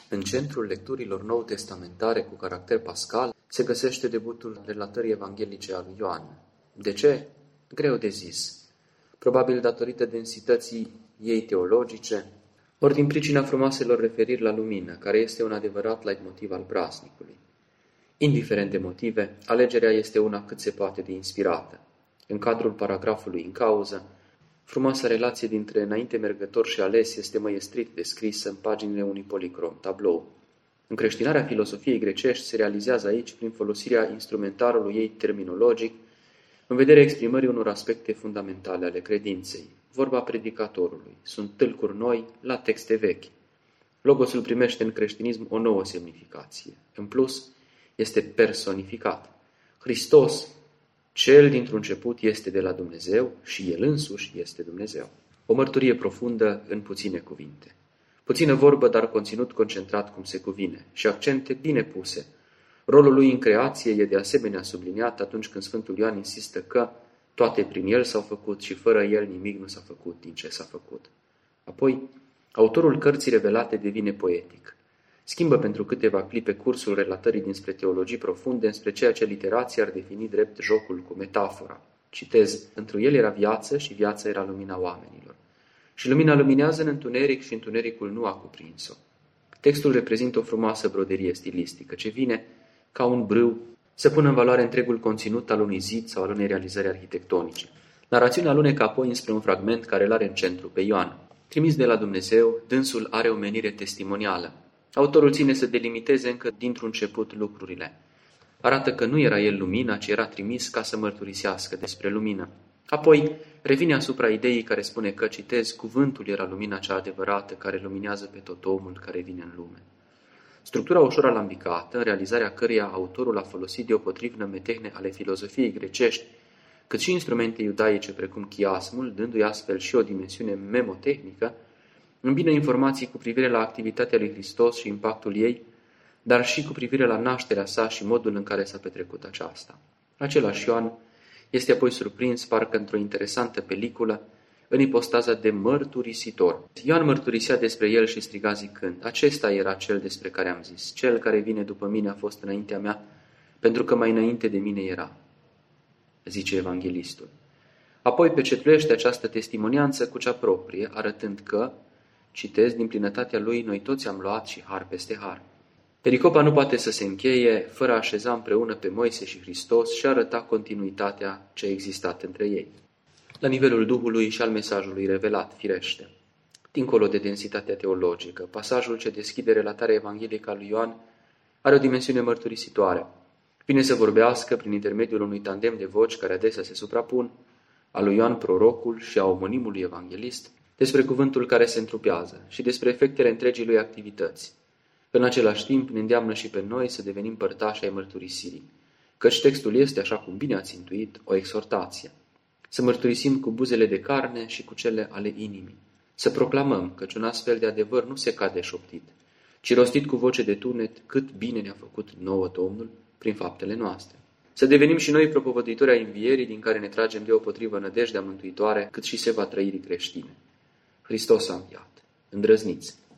În centrul lecturilor nou-testamentare cu caracter pascal se găsește debutul relatării evanghelice a lui Ioan. De ce? Greu de zis. Probabil datorită densității ei teologice, ori din pricina frumoaselor referiri la lumină, care este un adevărat leitmotiv al praznicului. Indiferent de motive, alegerea este una cât se poate de inspirată. În cadrul paragrafului în cauză, frumoasa relație dintre înainte mergător și ales este măiestrit descrisă în paginile unui policrom tablou. Încreștinarea filosofiei grecești se realizează aici prin folosirea instrumentarului ei terminologic în vederea exprimării unor aspecte fundamentale ale credinței. Vorba predicatorului. Sunt tâlcuri noi la texte vechi. Logosul primește în creștinism o nouă semnificație. În plus, este personificat. Hristos, cel dintr-un început, este de la Dumnezeu și El însuși este Dumnezeu. O mărturie profundă în puține cuvinte. Puțină vorbă, dar conținut concentrat cum se cuvine și accente bine puse. Rolul lui în creație e de asemenea subliniat atunci când Sfântul Ioan insistă că toate prin El s-au făcut și fără El nimic nu s-a făcut din ce s-a făcut. Apoi, autorul cărții revelate devine poetic. Schimbă pentru câteva clipe cursul relatării dinspre teologii profunde înspre ceea ce literația ar defini drept jocul cu metafora. Citez, întru El era viață și viața era lumina oamenilor. Și lumina luminează în întuneric și întunericul nu a cuprins-o. Textul reprezintă o frumoasă broderie stilistică ce vine ca un brâu să pună în valoare întregul conținut al unui zid sau al unei realizări arhitectonice. Narațiunea alunecă apoi înspre un fragment care îl are în centru pe Ioan. Trimis de la Dumnezeu, dânsul are o menire testimonială. Autorul ține să delimiteze încă dintr-un început lucrurile. Arată că nu era el lumina, ci era trimis ca să mărturisească despre lumină. Apoi revine asupra ideii care spune că, citez, cuvântul era lumina cea adevărată care luminează pe tot omul care vine în lume. Structura ușor alambicată, în realizarea căreia autorul a folosit deopotrivă metehne ale filozofiei grecești, cât și instrumente iudaice precum chiasmul, dându-i astfel și o dimensiune memotehnică, îmbină informații cu privire la activitatea lui Hristos și impactul ei, dar și cu privire la nașterea sa și modul în care s-a petrecut aceasta. Același Ioan este apoi surprins, parcă într-o interesantă peliculă, în ipostaza de mărturisitor. Ioan mărturisea despre el și striga zicând, acesta era cel despre care am zis, cel care vine după mine a fost înaintea mea, pentru că mai înainte de mine era, zice evanghelistul. Apoi pecetluiește această testimonianță cu cea proprie, arătând că, citez, din plinătatea lui noi toți am luat și har peste har. Pericopa nu poate să se încheie fără a așeza împreună pe Moise și Hristos și a arăta continuitatea ce a existat între ei. La nivelul Duhului și al mesajului revelat, firește. Dincolo de densitatea teologică, pasajul ce deschide relatarea evanghelică a lui Ioan are o dimensiune mărturisitoare. Vine să vorbească, prin intermediul unui tandem de voci care adesea se suprapun, a lui Ioan prorocul și a omonimului evanghelist, despre cuvântul care se întrupează și despre efectele întregii lui activități. În același timp ne îndeamnă și pe noi să devenim părtași ai mărturisirii, căci textul este, așa cum bine ați intuit, o exhortație. Să mărturisim cu buzele de carne și cu cele ale inimii. Să proclamăm căci un astfel de adevăr nu se cade șoptit, ci rostit cu voce de tunet cât bine ne-a făcut nouă Domnul prin faptele noastre. Să devenim și noi propovăduitori ai învierii din care ne tragem deopotrivă nădejdea mântuitoare cât și seva trăirii creștine. Hristos a înviat. Îndrăzniți!